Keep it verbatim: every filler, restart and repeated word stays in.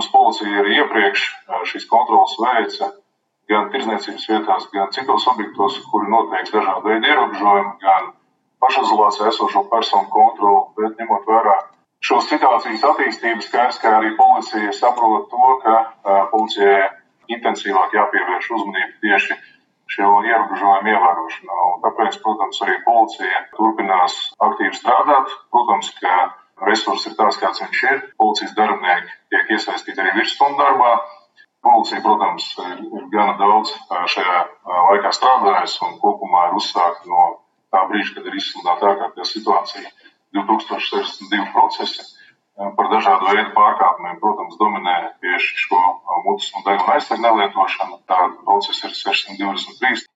Protams, policija arī iepriekš šīs kontrolas veica gan tirdzniecības vietās, gan citos objektos, kuri noteikti dažādu veidu ierobežojumi, gan pašizolācijā esošo personu kontroli, bet ņemot vērā šo situācijas attīstību, skaidrs, ka arī policija saprot to, ka uh, policijai intensīvāk jāpievērš uzmanība tieši šo ierobežojumu ievērošanā. Un tāpēc, protams, arī policija turpinās aktīvi strādāt. Protams, ka resursi ir tās, kāds viņš ir. Policijas darbinieki tiek iesaistīti arī virsstundu darbā. Policija, protams, ir, ir gana daudz šajā laikā strādājusi un kopumā ir uzsākta no tā brīža, kad ir izsludināta ārkārtējā situācija divi tūkstoši sešdesmit divi procesi par dažādu veidu pārkāpumiem. Protams, dominē tieši šo mutes un deguna aizsegu nelietošanu. Tāda procesa ir sešsimt divdesmit trīs.